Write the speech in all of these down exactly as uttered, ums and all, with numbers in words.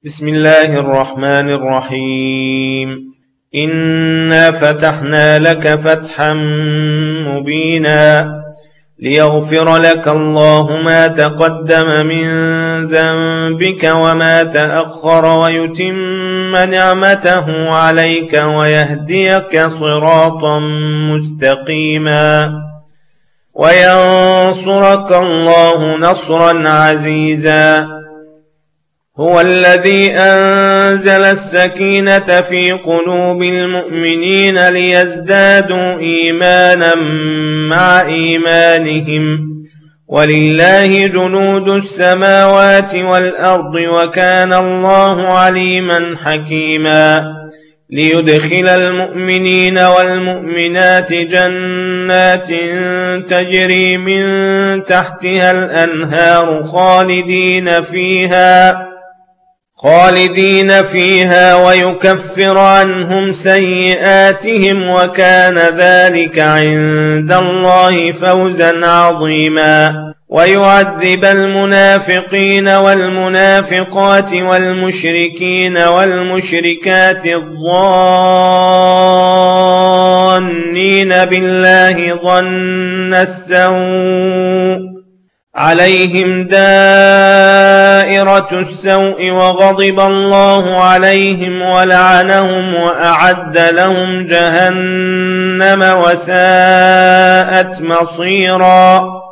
بسم الله الرحمن الرحيم. إنا فتحنا لك فتحا مبينا ليغفر لك الله ما تقدم من ذنبك وما تأخر ويتم نعمته عليك ويهديك صراطا مستقيما وينصرك الله نصرا عزيزا. هو الذي أنزل السكينة في قلوب المؤمنين ليزدادوا إيمانا مع إيمانهم ولله جنود السماوات والأرض وكان الله عليما حكيما. ليدخل المؤمنين والمؤمنات جنات تجري من تحتها الأنهار خالدين فيها خالدين فيها ويكفر عنهم سيئاتهم وكان ذلك عند الله فوزا عظيما. ويعذب المنافقين والمنافقات والمشركين والمشركات الظانين بالله ظن السوء عليهم دائرة السوء وغضب الله عليهم ولعنهم وأعد لهم جهنم وساءت مصيرا.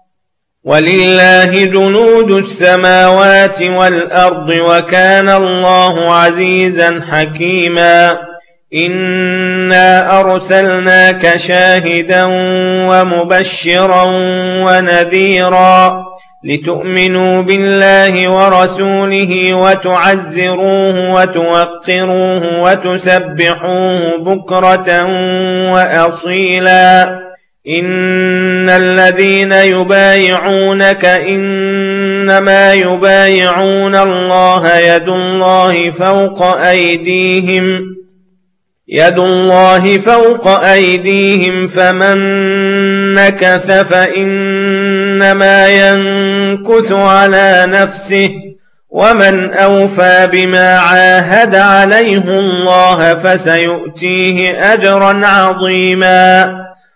ولله جنود السماوات والأرض وكان الله عزيزا حكيما. إنا أرسلناك شاهدا ومبشرا ونذيرا لتؤمنوا بالله ورسوله وتعزروه وتوقروه وتسبحوه بكرة وأصيلا. إن الذين يبايعونك إنما يبايعون الله يد الله فوق أيديهم يد الله فوق أيديهم فمن نكث فإنما ينكث على نفسه ومن أوفى بما عاهد عليه الله فسيؤتيه أجرا عظيما.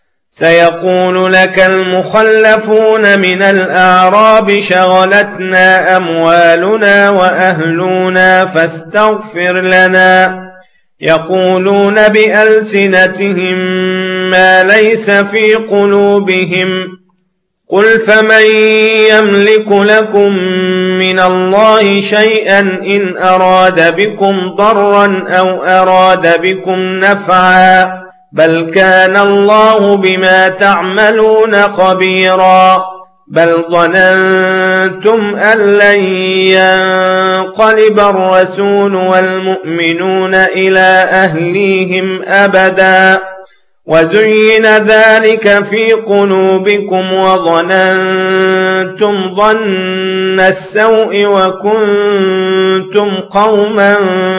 سيقول لك المخلفون من الأعراب شغلتنا أموالنا وأهلنا فاستغفر لنا يقولون بألسنتهم ما ليس في قلوبهم قل فمن يملك لكم من الله شيئا إن أراد بكم ضرا أو أراد بكم نفعا بل كان الله بما تعملون خبيرا. بل ظننتم أن لن ينقلب الرسول والمؤمنون إلى أهليهم أبدا وزين ذلك في قلوبكم وظننتم ظن السوء وكنتم قوما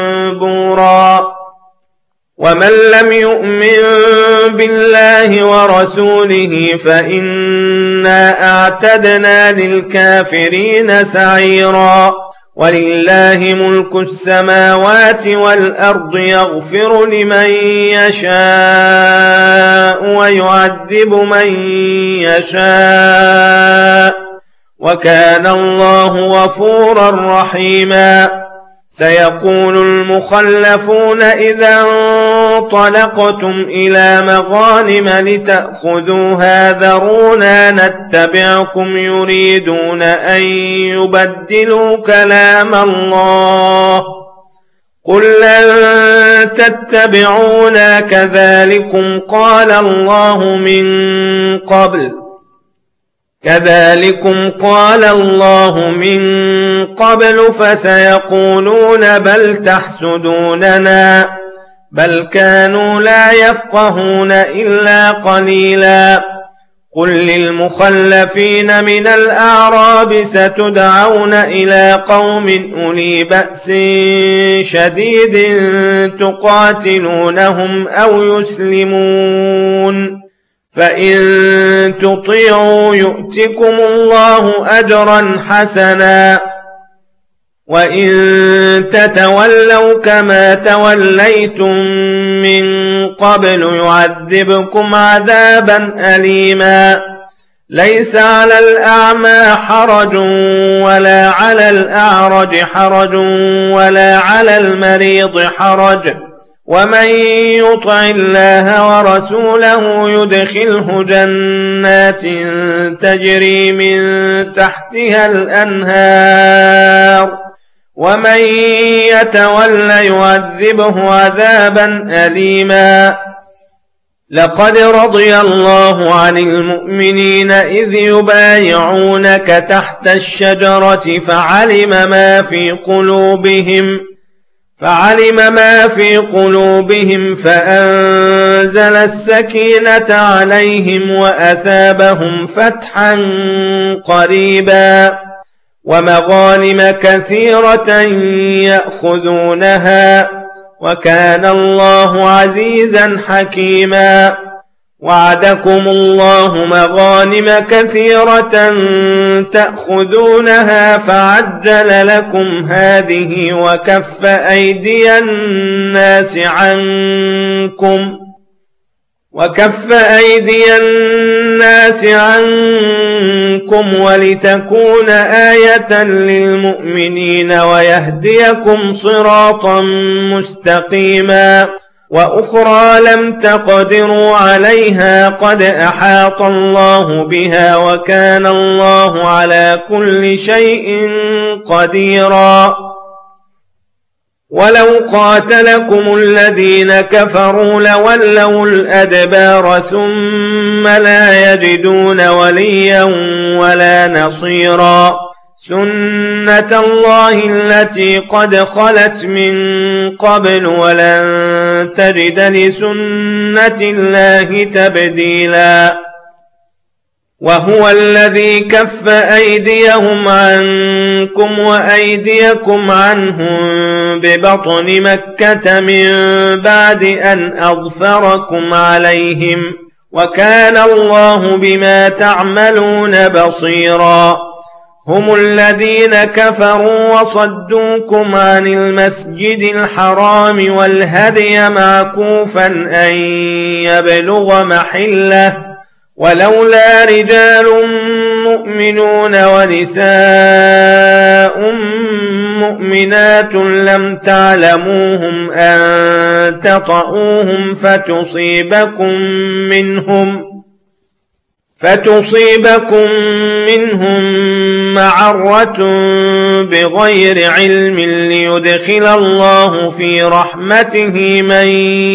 بورا. ومن لم يؤمن بالله ورسوله فإنا أعتدنا للكافرين سعيرا. ولله ملك السماوات والأرض يغفر لمن يشاء ويعذب من يشاء وكان الله غفورا رحيما. سيقول المخلفون إذا انطلقتم إلى مغانم لتأخذوها ذرونا نتبعكم يريدون أن يبدلوا كلام الله قل لن تتبعونا كذلكم قال الله من قبل كذلكم قال الله من قبل فسيقولون بل تحسدوننا بل كانوا لا يفقهون إلا قليلا. قل للمخلفين من الأعراب ستدعون إلى قوم أولي بأس شديد تقاتلونهم أو يسلمون فإن تطيعوا يؤتكم الله أجرا حسنا وإن تتولوا كما توليتم من قبل يعذبكم عذابا أليما ليس على الأعمى حرج ولا على الأعرج حرج ولا على المريض حرج ومن يطع الله ورسوله يدخله جنات تجري من تحتها الأنهار ومن يتولى يعذبه عذابا أليما لقد رضي الله عن المؤمنين إذ يبايعونك تحت الشجرة فعلم ما في قلوبهم فعلم ما في قلوبهم فأنزل السكينة عليهم وأثابهم فتحا قريبا ومغانم كثيرة يأخذونها وكان الله عزيزا حكيما وعدكم الله مغانم كثيرة تأخذونها فعجل لكم هذه وكف أيدي الناس عنكم وكف أيدي الناس عنكم ولتكون آية للمؤمنين ويهديكم صراطا مستقيما وأخرى لم تقدروا عليها قد أحاط الله بها وكان الله على كل شيء قديرا ولو قاتلكم الذين كفروا لولوا الأدبار ثم لا يجدون وليا ولا نصيرا سنة الله التي قد خلت من قبل ولن تجد لسنة الله تبديلا وهو الذي كف أيديهم عنكم وأيديكم عنهم ببطن مكة من بعد أن أظفركم عليهم وكان الله بما تعملون بصيرا هم الذين كفروا وصدوكم عن المسجد الحرام والهدي معكوفا أن يبلغ محله ولولا رجال مؤمنون ونساء مؤمنات لم تعلموهم أن تطؤوهم فتصيبكم منهم فتصيبكم منهم معرة بغير علم ليدخل الله في رحمته من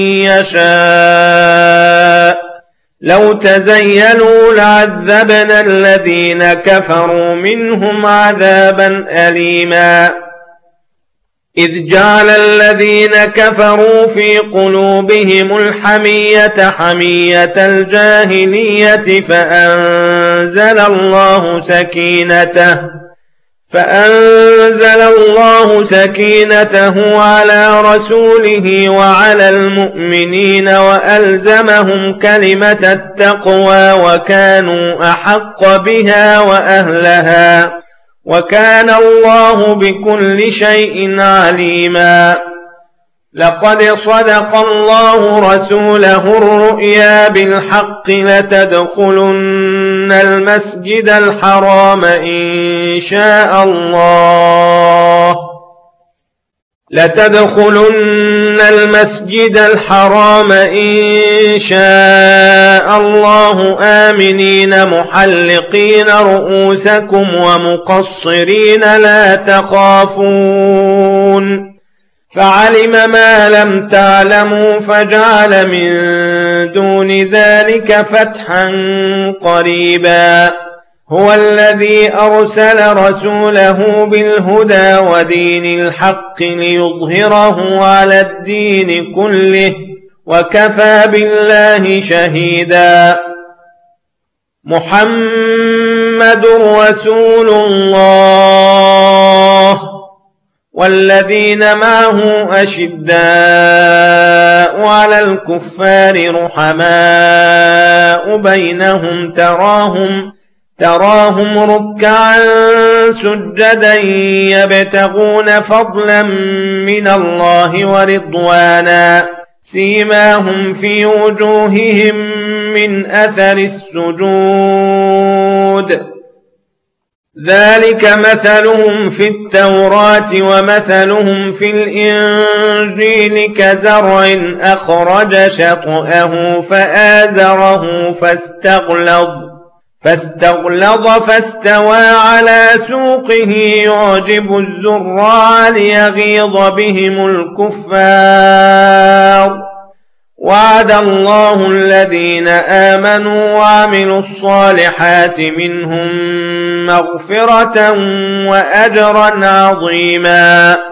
يشاء لو تزيلوا لعذبنا الذين كفروا منهم عذابا أليما إذ جعل الذين كفروا في قلوبهم الحمية حمية الجاهلية فأنزل الله سكينته فأنزل الله سكينته على رسوله وعلى المؤمنين وألزمهم كلمة التقوى وكانوا أحق بها وأهلها وكان الله بكل شيء عليما لقد صدق الله رسوله الرؤيا بالحق لتدخلن المسجد الحرام إن شاء الله لتدخلن المسجد الحرام إن شاء الله آمنين محلقين رؤوسكم ومقصرين لا تخافون فعلم ما لم تعلموا فجعل من دون ذلك فتحا قريبا هو الذي أرسل رسوله بالهدى ودين الحق ليظهره على الدين كله وكفى بالله شهيدا محمد رسول الله والذين معه أشداء على الكفار رحماء بينهم تراهم تراهم ركعا سجدا يبتغون فضلا من الله ورضوانا سيماهم في وجوههم من أثر السجود ذلك مثلهم في التوراة ومثلهم في الإنجيل كزرع أخرج شطأه فآزره فاستغلظ فاستغلظ فاستوى على سوقه يعجب الزراع ليغيظ بهم الكفار وعد الله الذين آمنوا وعملوا الصالحات منهم مغفرة وأجرا عظيما